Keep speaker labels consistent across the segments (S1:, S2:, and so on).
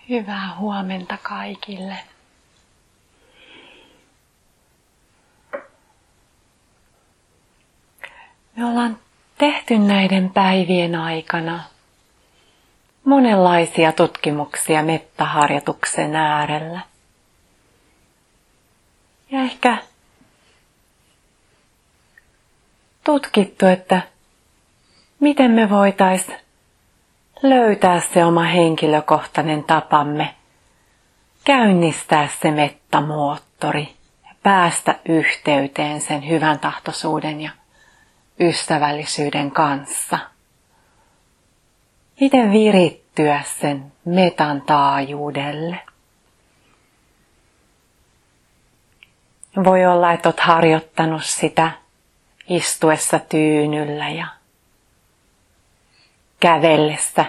S1: Hyvää huomenta kaikille. Me ollaan tehty näiden päivien aikana monenlaisia tutkimuksia mettaharjoituksen äärellä. Ja ehkä tutkittu, että miten me voitaisiin löytää se oma henkilökohtainen tapamme, käynnistää se mettamoottori ja päästä yhteyteen sen hyvän tahtoisuuden ja ystävällisyyden kanssa. Miten virittyä sen metan taajuudelle. Voi olla, että olet harjoittanut sitä istuessa tyynyllä ja kävellessä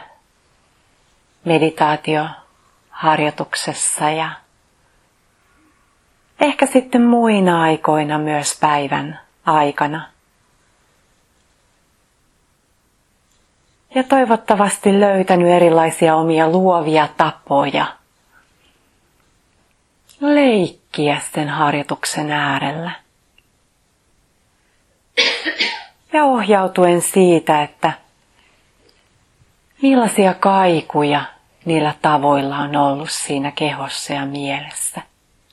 S1: meditaatioharjoituksessa ja ehkä sitten muina aikoina myös päivän aikana. Ja toivottavasti löytänyt erilaisia omia luovia tapoja leikkiä sen harjoituksen äärellä. Ja ohjautuen siitä, että millaisia kaikuja niillä tavoilla on ollut siinä kehossa ja mielessä.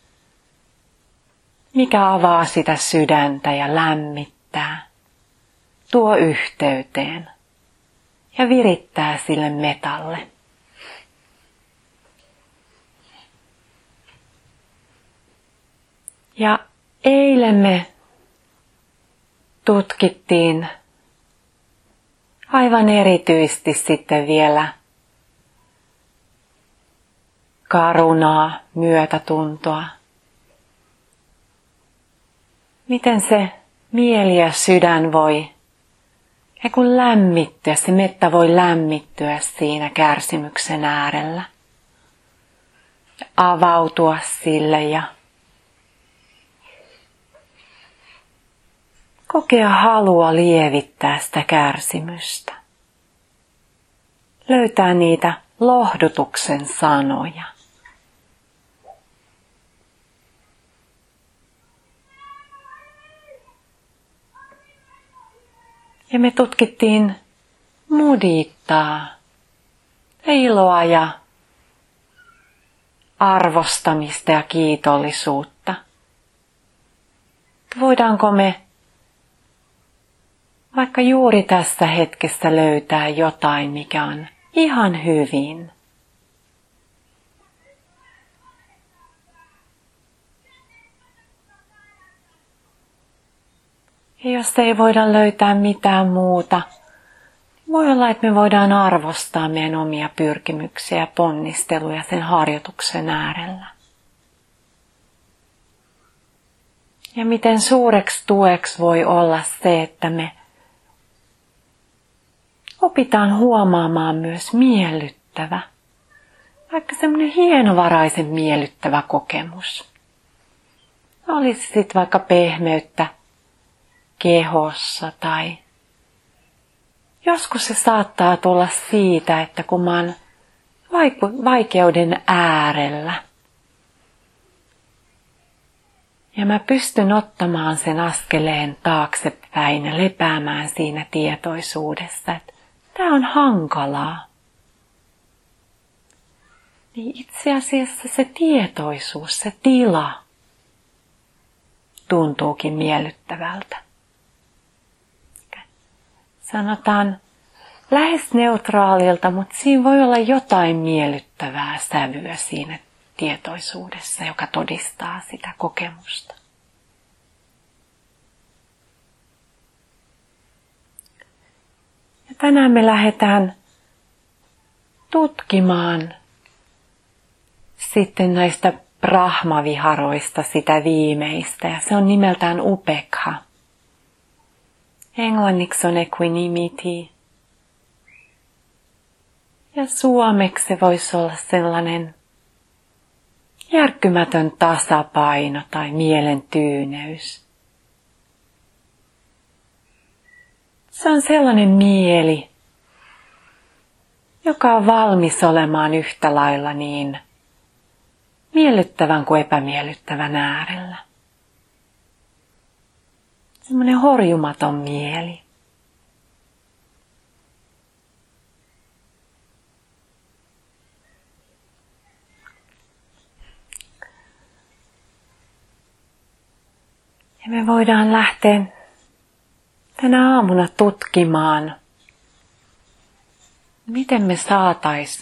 S1: Mikä avaa sitä sydäntä ja lämmittää, tuo yhteyteen ja virittää sille metalle. Ja eilen me tutkittiin aivan erityisesti sitten vielä karunaa, myötätuntoa. Miten se mieli ja sydän voi kun lämmittyä, se metta voi lämmittyä siinä kärsimyksen äärellä. Avautua sille ja kokea halua lievittää sitä kärsimystä. Löytää niitä lohdutuksen sanoja. Ja me tutkittiin mudittaa, iloa ja arvostamista ja kiitollisuutta. Voidaanko me vaikka juuri tässä hetkessä löytää jotain, mikä on ihan hyvin. Ja jos ei voida löytää mitään muuta, voi olla, että me voidaan arvostaa meidän omia pyrkimyksiä ja ponnisteluja sen harjoituksen äärellä. Ja miten suureksi tueksi voi olla se, että me opitaan huomaamaan myös miellyttävä, vaikka semmoinen hienovaraisen miellyttävä kokemus. Olisi sitten vaikka pehmeyttä kehossa tai joskus se saattaa tulla siitä, että kun mä oon vaikeuden äärellä ja mä pystyn ottamaan sen askeleen taaksepäin ja lepäämään siinä tietoisuudessa, että tämä on hankalaa. Niin itse asiassa se tietoisuus, se tila tuntuukin miellyttävältä. Sanotaan lähes neutraalilta, mutta siinä voi olla jotain miellyttävää sävyä siinä tietoisuudessa, joka todistaa sitä kokemusta. Ja tänään me lähdetään tutkimaan sitten näistä Brahmaviharoista sitä viimeistä, ja se on nimeltään Upekha. Englanniksi on equanimity. Ja suomeksi se voisi olla sellainen järkkymätön tasapaino tai mielen tyyneys. Se on sellainen mieli, joka on valmis olemaan yhtä lailla niin miellyttävän kuin epämiellyttävän äärellä. Semmoinen horjumaton mieli. Ja me voidaan lähteä tänä aamuna tutkimaan, miten me saatais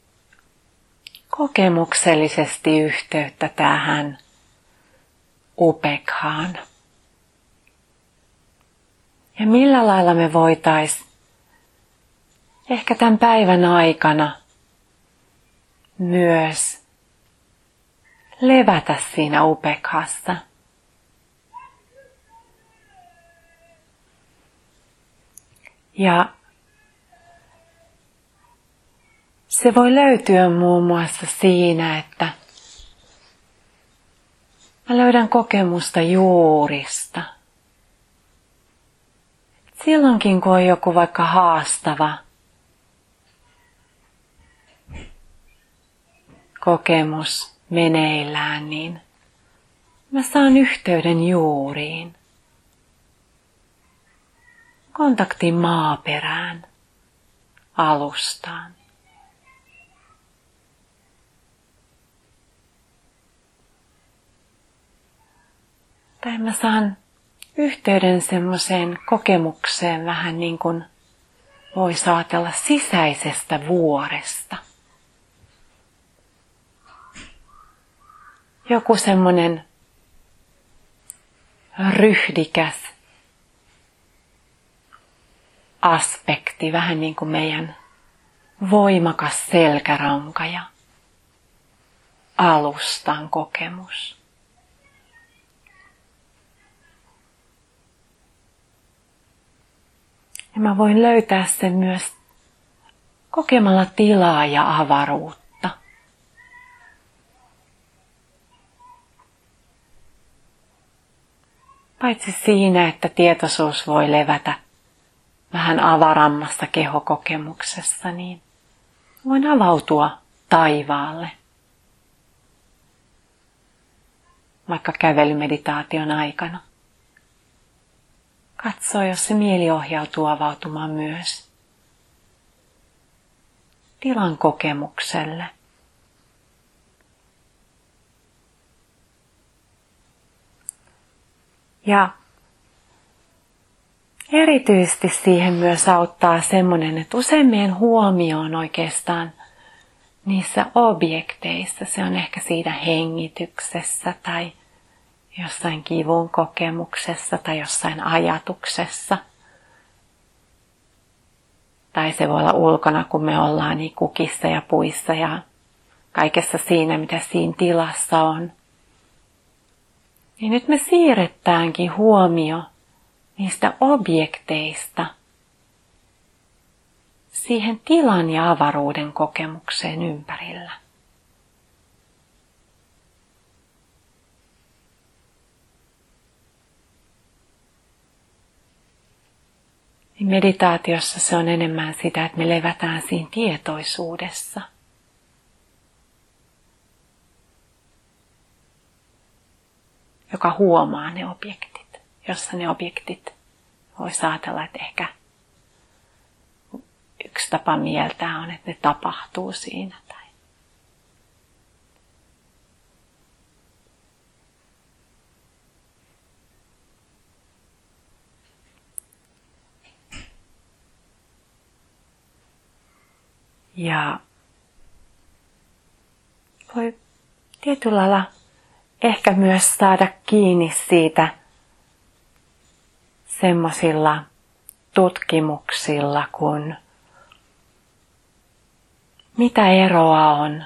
S1: kokemuksellisesti yhteyttä tähän upekhaan. Ja millä lailla me voitais ehkä tämän päivän aikana myös levätä siinä upekhassa. Ja se voi löytyä muun muassa siinä, että mä löydän kokemusta juurista. Silloinkin kun on joku vaikka haastava kokemus meneillään, niin mä saan yhteyden juuriin. Kontaktin maaperään, alustaan. Tai mä saan yhteyden semmoiseen kokemukseen vähän niin kuin voisi ajatella sisäisestä vuoresta. Joku semmoinen ryhdikäs aspekti, vähän niin kuin meidän voimakas selkäranka ja alustan kokemus. Ja mä voin löytää sen myös kokemalla tilaa ja avaruutta. Paitsi siinä, että tietoisuus voi levätä vähän avarammassa kehokokemuksessa, niin voin avautua taivaalle. Vaikka kävelymeditaation aikana. Katso, jos se mieli ohjautuu avautumaan myös tilan kokemukselle. Ja erityisesti siihen myös auttaa semmoinen, että usein meidän huomio on oikeastaan niissä objekteissa. Se on ehkä siinä hengityksessä tai jossain kivun kokemuksessa tai jossain ajatuksessa. Tai se voi olla ulkona, kun me ollaan niin kukissa ja puissa ja kaikessa siinä, mitä siinä tilassa on. Niin nyt me siirretäänkin huomio niistä objekteista siihen tilan ja avaruuden kokemukseen ympärillä. Meditaatiossa se on enemmän sitä, että me levätään siinä tietoisuudessa. Joka huomaa ne objektit, jossa ne objektit voisi ajatella, että ehkä yksi tapa mieltää on, että ne tapahtuu siinä. Ja voi tietyllä lailla ehkä myös saada kiinni siitä semmoisilla tutkimuksilla, kun mitä eroa on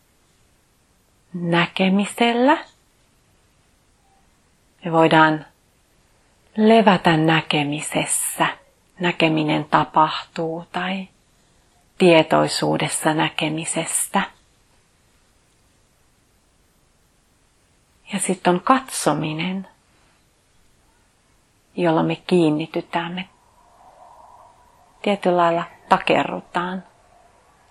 S1: näkemisellä. Me voidaan levätä näkemisessä. Näkeminen tapahtuu tai tietoisuudessa näkemisestä. Ja sitten on katsominen, jolla me kiinnitytään, me tietyllä lailla takerrutaan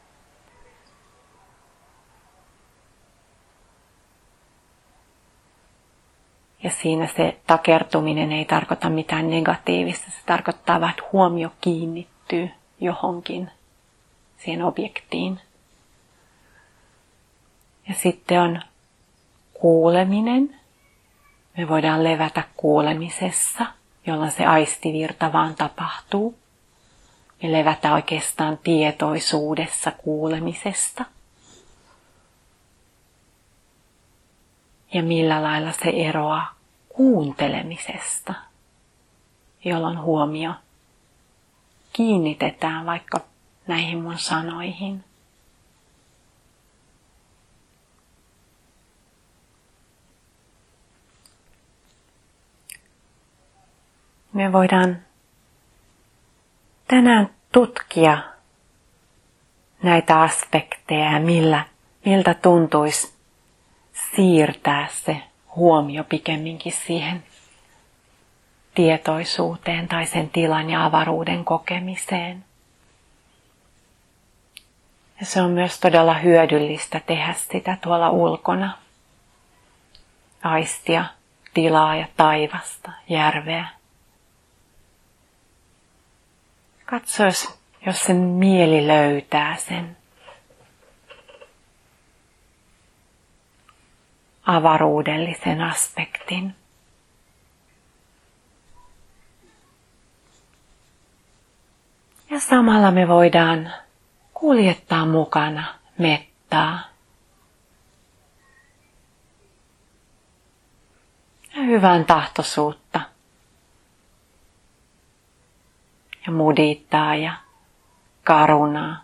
S1: Ja siinä se takertuminen ei tarkoita mitään negatiivista. Se tarkoittaa vain, että huomio kiinnittyy johonkin, siihen objektiin. Ja sitten on kuuleminen. Me voidaan levätä kuulemisessa, jolloin se aistivirta vaan tapahtuu. Me levätään oikeastaan tietoisuudessa kuulemisesta. Ja millä lailla se eroaa kuuntelemisesta, jolloin huomio kiinnitetään vaikka näihin mun sanoihin. Me voidaan tänään tutkia näitä aspekteja ja miltä tuntuisi siirtää se huomio pikemminkin siihen tietoisuuteen tai sen tilan ja avaruuden kokemiseen. Ja se on myös todella hyödyllistä tehdä sitä tuolla ulkona. Aistia tilaa ja taivasta, järveä. Katso, jos sen mieli löytää sen avaruudellisen aspektin. Ja samalla me voidaan kuljettaa mukana mettaa. Ja hyvän tahtoisuutta. Ja mudittaa ja karunaa.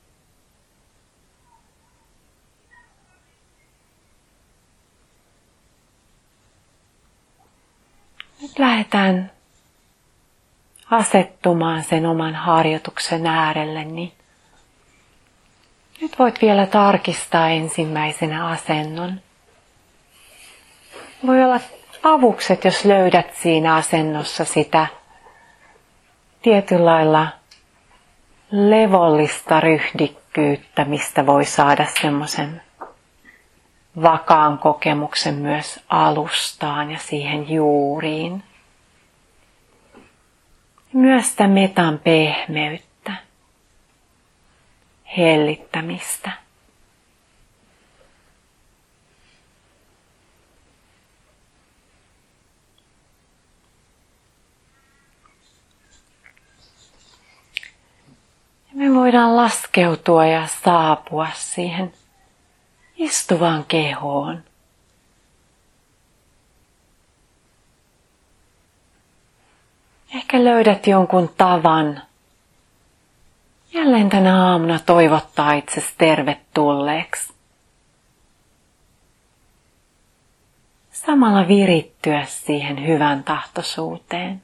S1: Nyt lähdetään asettumaan sen oman harjoituksen äärelle, niin nyt voit vielä tarkistaa ensimmäisenä asennon. Voi olla avukset, jos löydät siinä asennossa sitä tietyllä lailla levollista ryhdikkyyttä, mistä voi saada semmoisen vakaan kokemuksen myös alustaan ja siihen juuriin. Myös sitä metan pehmeyttä, hellittämistä. Ja me voidaan laskeutua ja saapua siihen istuvaan kehoon. Ehkä löydät jonkun tavan jälleen tänä aamuna toivottaa itsesi tervetulleeksi. Samalla virittyä siihen hyvän tahtoisuuteen.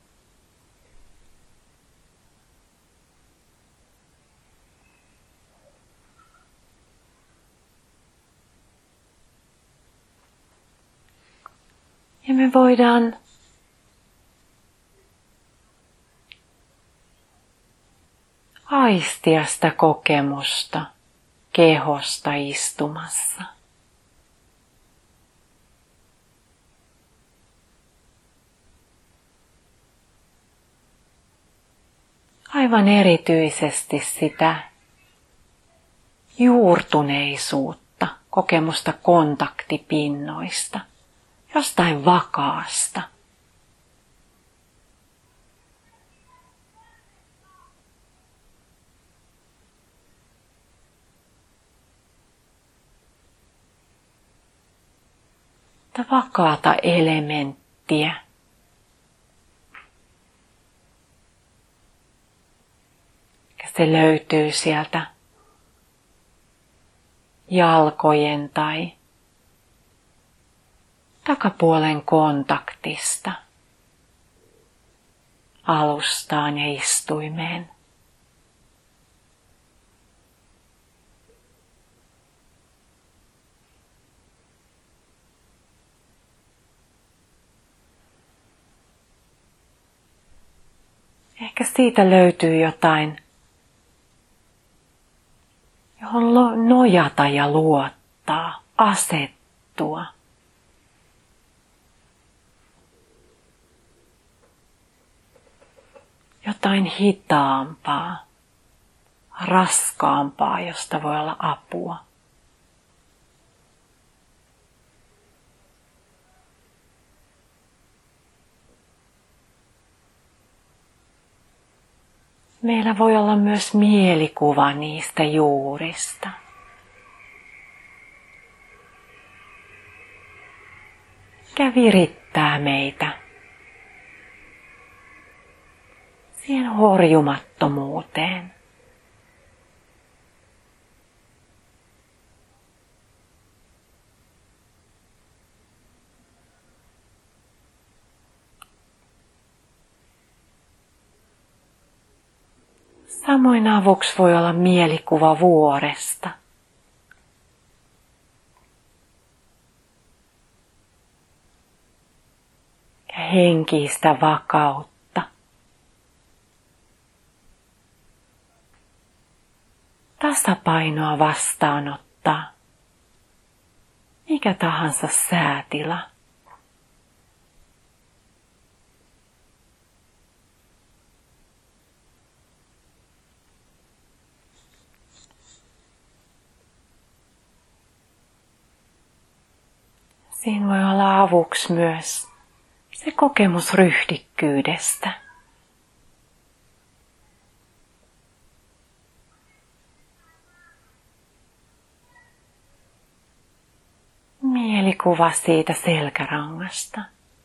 S1: Ja me voidaan aistia sitä kokemusta kehosta istumassa. Aivan erityisesti sitä juurtuneisuutta, kokemusta kontaktipinnoista, jostain vakaasta. Vakaata elementtiä. Se löytyy sieltä jalkojen tai takapuolen kontaktista alustaan ja istuimeen. Ehkä siitä löytyy jotain, johon nojata ja luottaa, asettua. jotain hitaampaa, raskaampaa, josta voi olla apua. Meillä voi olla myös mielikuva niistä juurista. Mikä virittää meitä siihen horjumattomuuteen. Samoin avuksi voi olla mielikuva vuoresta. Ja henkistä vakautta. Tasapainoa vastaanottaa mikä tahansa säätila. Siinä voi olla avuksi myös se kokemus ryhdikkyydestä. Mielikuva siitä selkärangasta.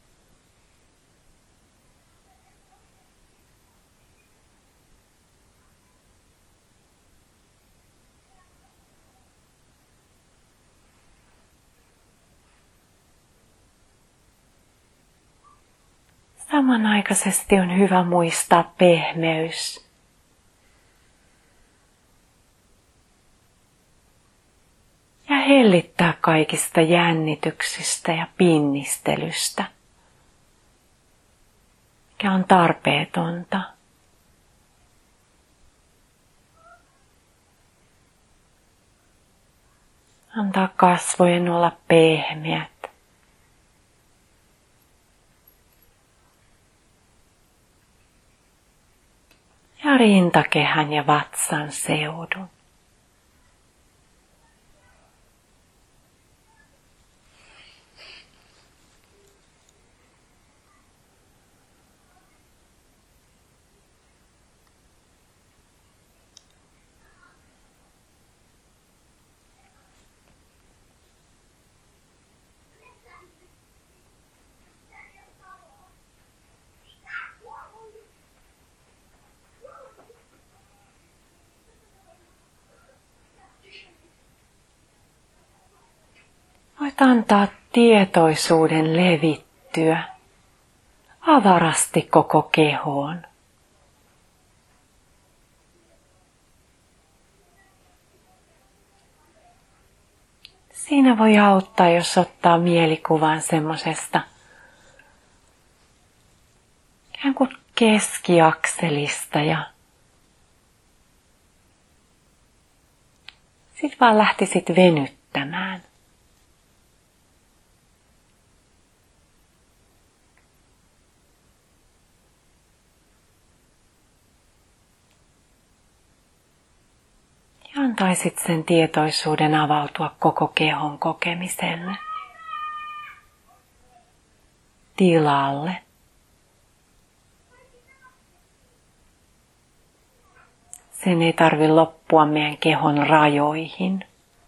S1: Samanaikaisesti on hyvä muistaa pehmeys. Ja hellittää kaikista jännityksistä ja pinnistelystä, mikä on tarpeetonta. Antaa kasvojen olla pehmeät. Ja rintakehän ja vatsan seudun. Voit antaa tietoisuuden levittyä avarasti koko kehoon. Siinä voi auttaa, jos ottaa mielikuvan semmosesta ikään kuin keskiakselista ja sit vaan lähtisit venyttämään. Ja antaisit sen tietoisuuden avautua koko kehon kokemiselle, tilalle. Sen ei tarvitse loppua meidän kehon rajoihin.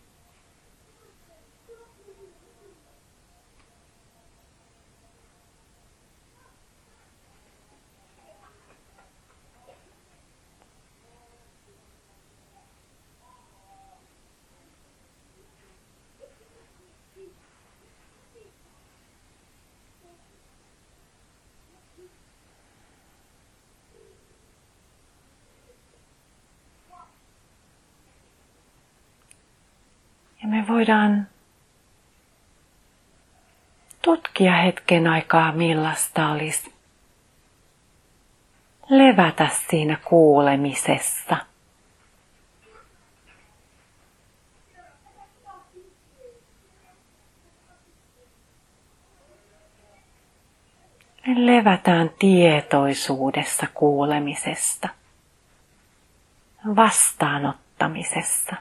S1: Ja me voidaan tutkia hetken aikaa, millaista olisi levätä siinä kuulemisessa. Me levätään tietoisuudessa kuulemisesta, vastaanottamisessa.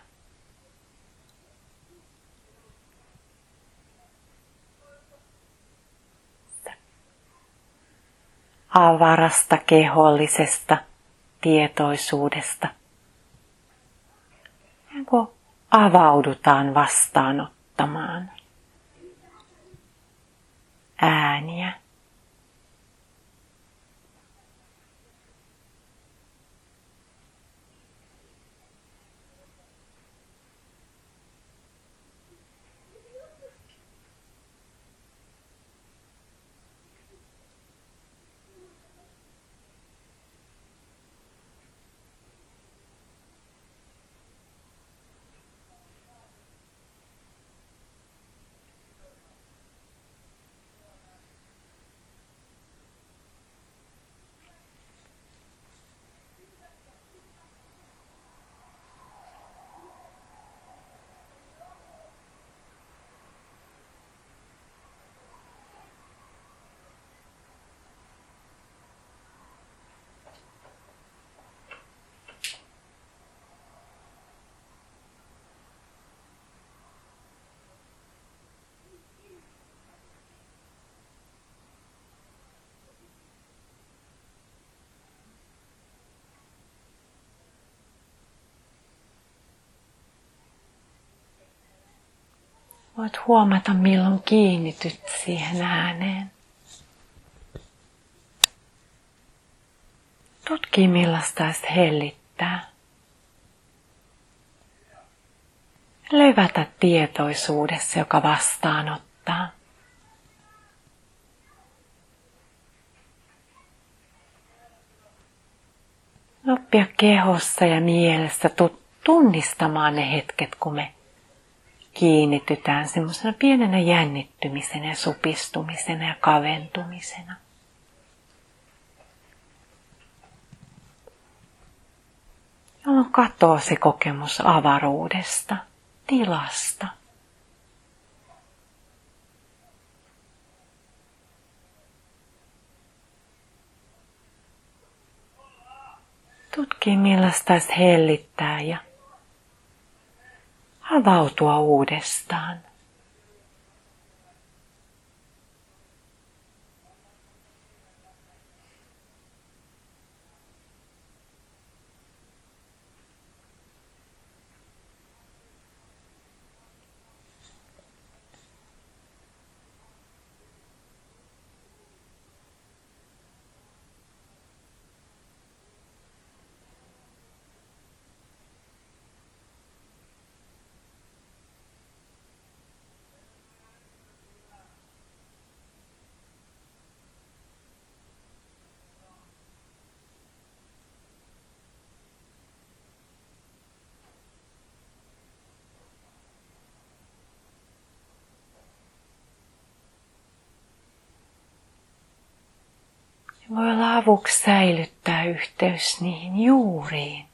S1: Avarasta kehollisesta tietoisuudesta. Ja kun avaudutaan vastaanottamaan ääniä. Voit huomata, milloin kiinnityt siihen ääneen. Tutki, millaista hellittää. Levätä tietoisuudessa, joka vastaanottaa. Oppia kehossa ja mielessä tunnistamaan ne hetket, kun me kiinnitytään semmoisena pienenä jännittymisenä ja supistumisena ja kaventumisena. Jolloin katoaa se kokemus avaruudesta, tilasta. Tutki, millaista hellittää ja avautua uudestaan. Voi olla avuksi säilyttää yhteys niihin juuriin.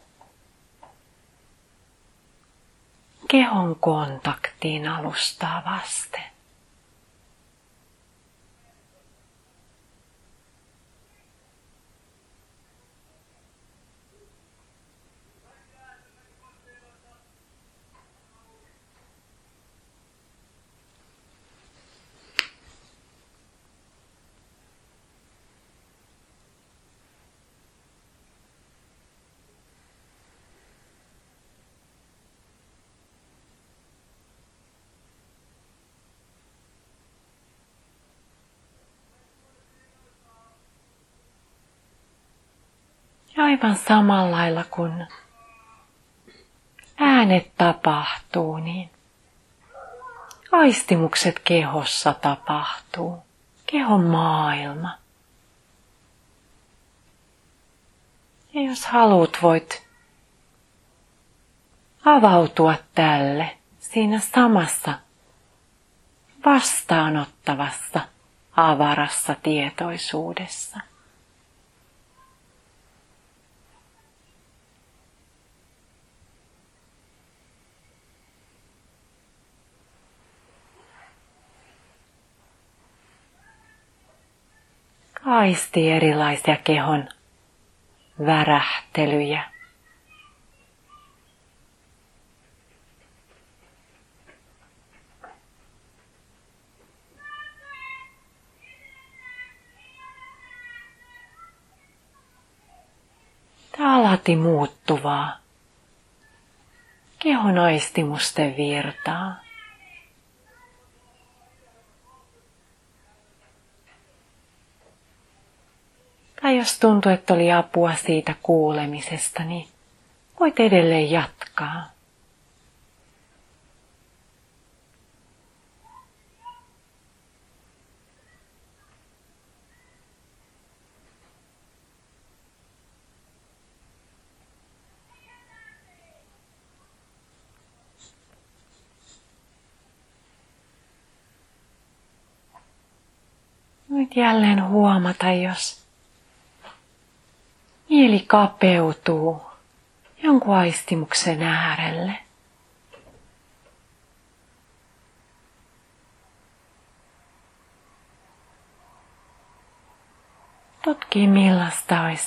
S1: Kehon kontaktiin alustaa vasten. Ja aivan samalla lailla kun äänet tapahtuu, niin aistimukset kehossa tapahtuu. Kehon maailma. Ja jos haluat, voit avautua tälle siinä samassa vastaanottavassa avarassa tietoisuudessa. Aisti erilaisia kehon värähtelyjä. Tämä alati muuttuvaa kehon aistimusten virtaa. Tai jos tuntuu, että oli apua siitä kuulemisesta, niin voit edelleen jatkaa. Voit jälleen huomata, jos mieli kapeutuu jonkun aistimuksen äärelle. Tutki millaista olisi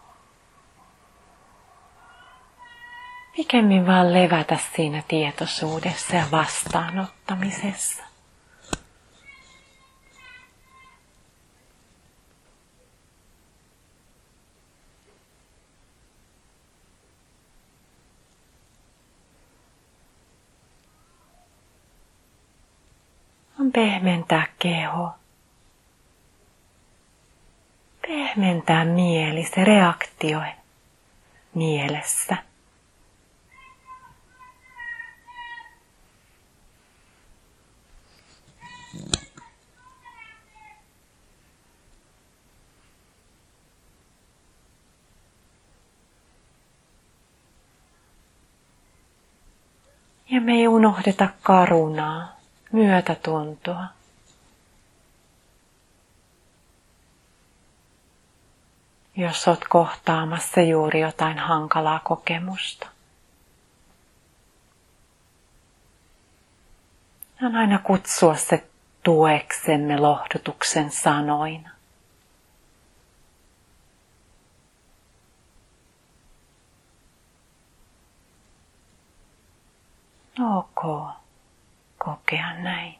S1: pikemmin vaan levätä siinä tietoisuudessa ja vastaanottamisessa. On pehmentää keho. Pehmentää mieli, se reaktio mielessä. Ja me ei unohdeta karunaa, myötätuntoa. Jos olet kohtaamassa juuri jotain hankalaa kokemusta. On aina kutsua se tueksemme lohdutuksen sanoina. Ok, kokea näin.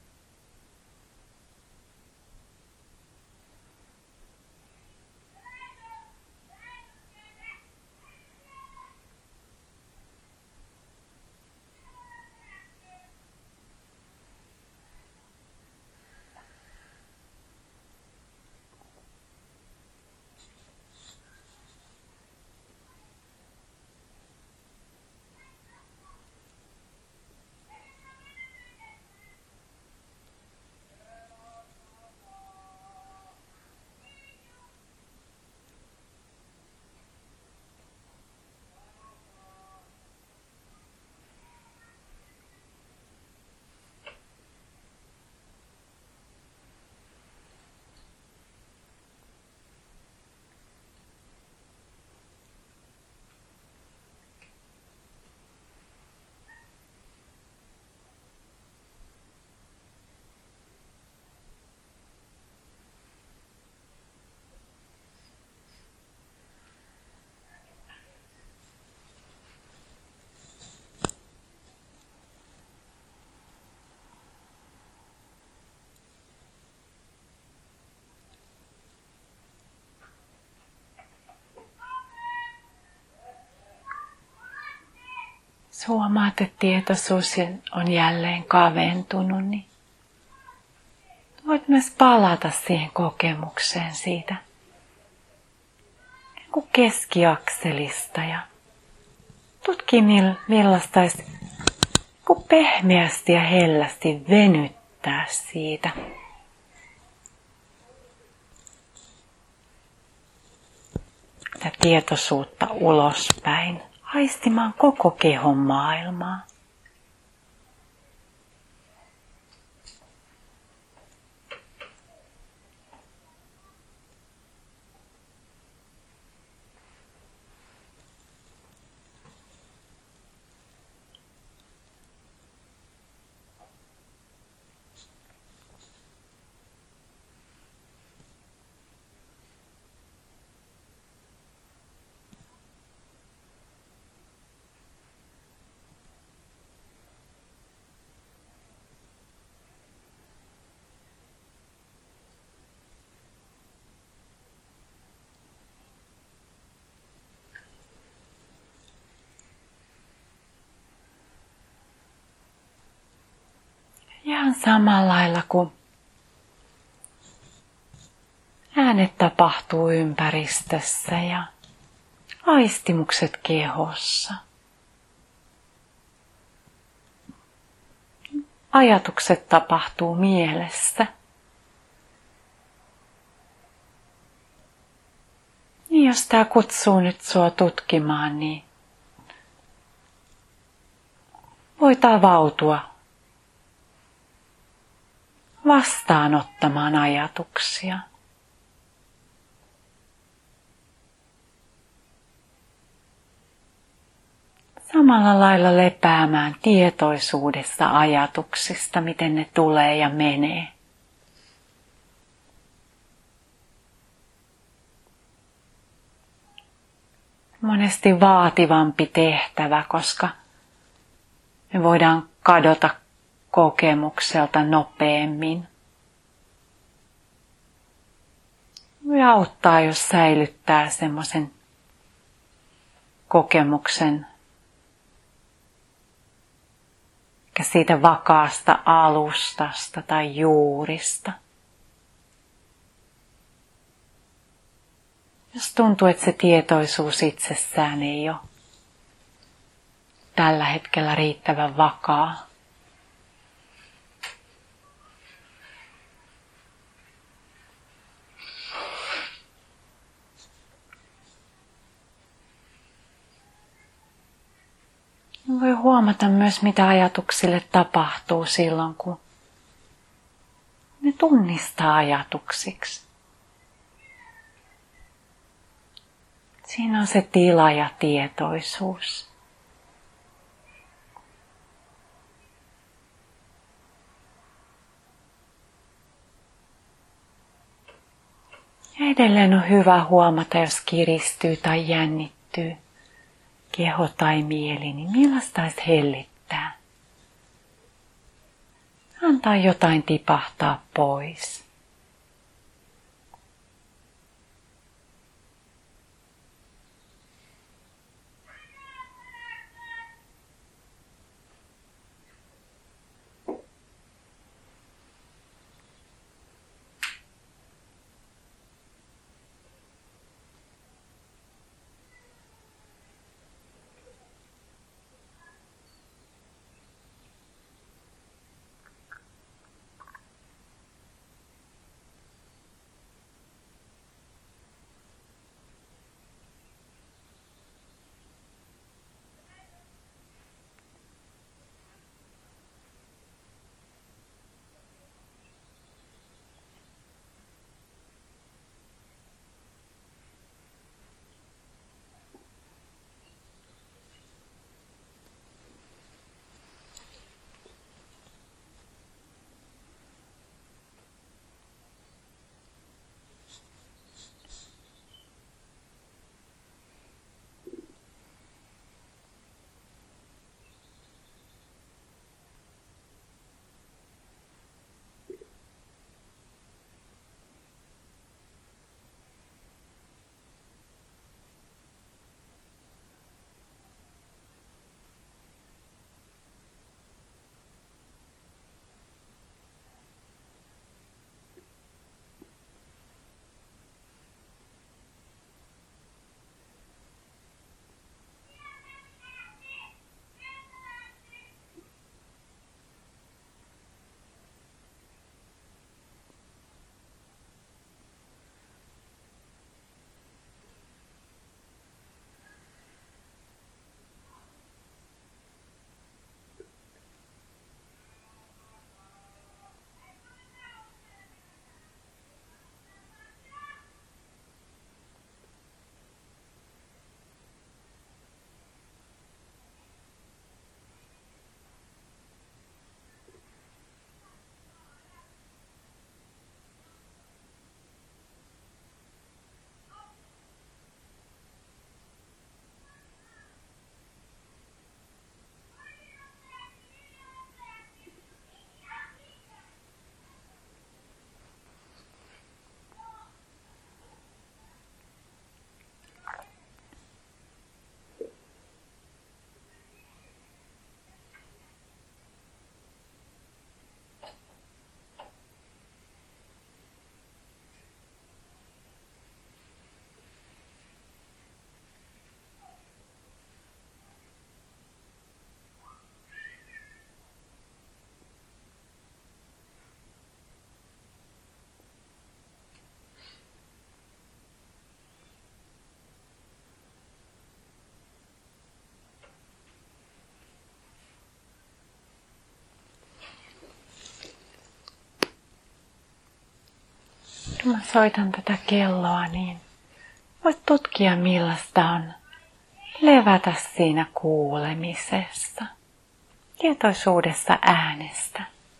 S1: Jos huomaat, että tietoisuus on jälleen kaventunut, niin voit myös palata siihen kokemukseen siitä keskiakselista ja tutki millaista olisi pehmeästi ja hellästi venyttää siitä. Tätä tietoisuutta ulospäin. Aistimaan koko kehon maailmaa. Ihan samalla lailla kuin äänet tapahtuu ympäristössä ja aistimukset kehossa. Ajatukset tapahtuu mielessä. Niin jos tämä kutsuu nyt sua tutkimaan, niin voit avautua vastaanottamaan ajatuksia. Samalla lailla lepäämään tietoisuudessa ajatuksista, miten ne tulee ja menee. Monesti vaativampi tehtävä, koska me voidaan kadota kokemukselta nopeammin. Voi auttaa, jos säilyttää semmoisen kokemuksen siitä vakaasta alustasta tai juurista. Jos tuntuu, että se tietoisuus itsessään ei ole tällä hetkellä riittävän vakaa. Voi huomata myös, mitä ajatuksille tapahtuu silloin, kun ne tunnistaa ajatuksiksi. Siinä on se tila ja tietoisuus. Ja edelleen on hyvä huomata, jos kiristyy tai jännittyy keho tai mieli, niin millaista olisi hellittää? Antaa jotain tipahtaa pois. Kun mä soitan tätä kelloa, niin voit tutkia millaista on levätä siinä kuulemisessa, tietoisuudessa äänestä.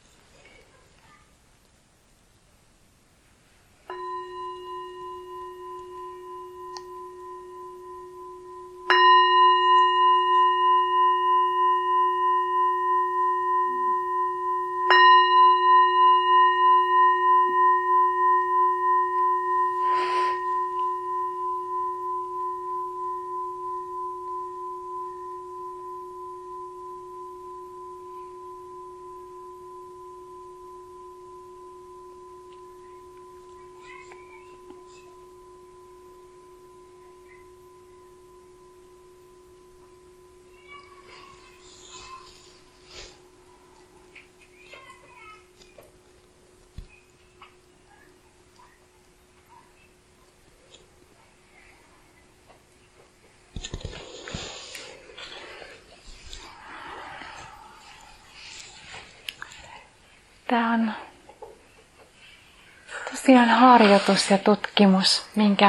S1: Tämä on tosiaan harjoitus ja tutkimus, minkä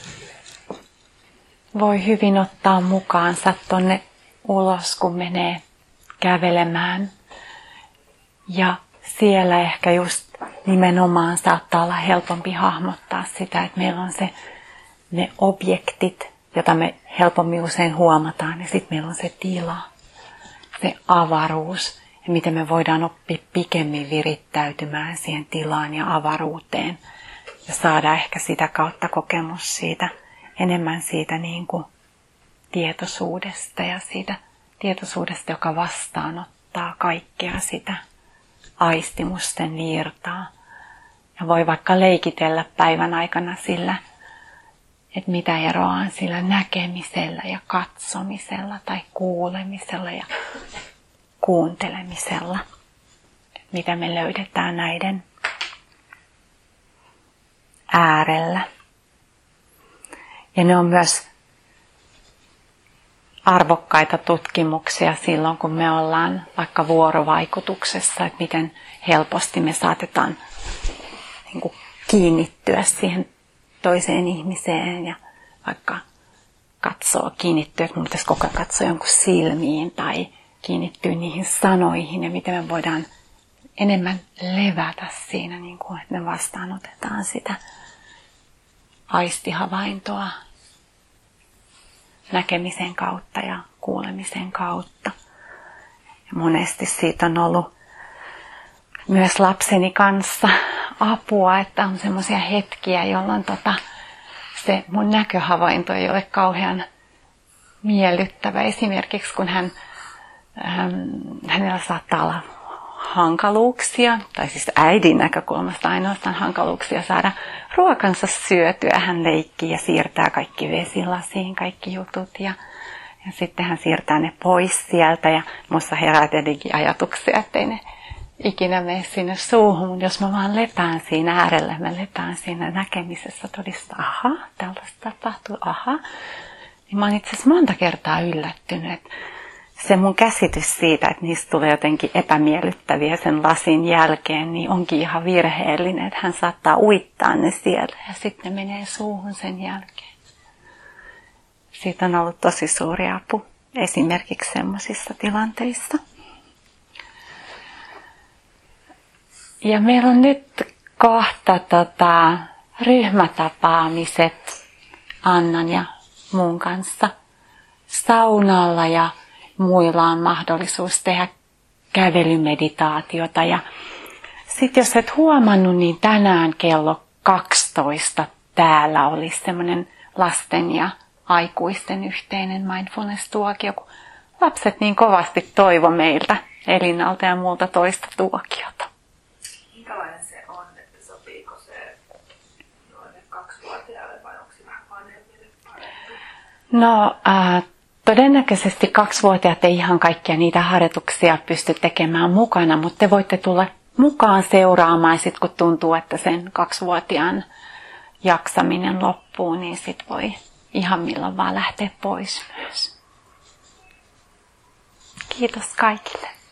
S1: voi hyvin ottaa mukaansa tonne ulos, kun menee kävelemään. Ja siellä ehkä just nimenomaan saattaa olla helpompi hahmottaa sitä, että meillä on ne objektit, joita me helpommin usein huomataan, ja sitten meillä on se tila, se avaruus. Ja miten me voidaan oppia pikemmin virittäytymään siihen tilaan ja avaruuteen. Ja saada ehkä sitä kautta kokemus siitä, enemmän siitä niin kuin tietoisuudesta ja siitä tietoisuudesta, joka vastaanottaa kaikkea sitä aistimusten virtaa. Ja voi vaikka leikitellä päivän aikana sillä, että mitä eroa on sillä näkemisellä ja katsomisella tai kuulemisella ja kuuntelemisella, mitä me löydetään näiden äärellä. Ja ne on myös arvokkaita tutkimuksia silloin, kun me ollaan vaikka vuorovaikutuksessa, että miten helposti me saatetaan niin kuin kiinnittyä siihen toiseen ihmiseen ja vaikka kiinnittyä, että mun pitäisi koko ajan katsoa jonkun silmiin tai kiinnittyä niihin sanoihin ja miten me voidaan enemmän levätä siinä, niin kuin, että me vastaanotetaan sitä aistihavaintoa näkemisen kautta ja kuulemisen kautta. Ja monesti siitä on ollut myös lapseni kanssa apua, että on semmoisia hetkiä, jolloin se mun näköhavainto ei ole kauhean miellyttävä. Esimerkiksi kun hänellä saattaa olla hankaluuksia, tai siis äidin näkökulmasta ainoastaan hankaluuksia saada ruokansa syötyä. Hän leikkii ja siirtää kaikki vesilasiin, kaikki jutut ja sitten hän siirtää ne pois sieltä ja minussa herää tietenkin ajatuksia, ettei ne ikinä mene sinne suuhun, mutta jos mä vaan lepään siinä äärellä, mä lepään siinä näkemisessä todista, aha, tällaista tapahtuu, aha, niin mä oon itse asiassa monta kertaa yllättynyt, että se mun käsitys siitä, että niistä tulee jotenkin epämiellyttäviä sen lasin jälkeen, niin onkin ihan virheellinen, että hän saattaa uittaa ne siellä ja sitten ne menee suuhun sen jälkeen. Siitä on ollut tosi suuri apu esimerkiksi semmoisissa tilanteissa. Ja meillä on nyt kohta ryhmätapaamiset Annan ja mun kanssa saunalla ja muilla on mahdollisuus tehdä kävelymeditaatiota. Ja sitten jos et huomannut, niin tänään kello 12 täällä olisi semmoinen lasten ja aikuisten yhteinen mindfulness-tuokio, kun lapset niin kovasti toivo meiltä Elinalta ja muulta toista tuokiota.
S2: Minkälainen se on, että sopiiko se noille 2-vuotiaille vai onko se vähän vanhemmille parempi?
S1: No, todennäköisesti 2-vuotiaat ei ihan kaikkia niitä harjoituksia pysty tekemään mukana, mutta te voitte tulla mukaan seuraamaan. Sitten kun tuntuu, että sen 2-vuotiaan jaksaminen loppuu, niin sit voi ihan milloin vaan lähteä pois myös. Kiitos kaikille.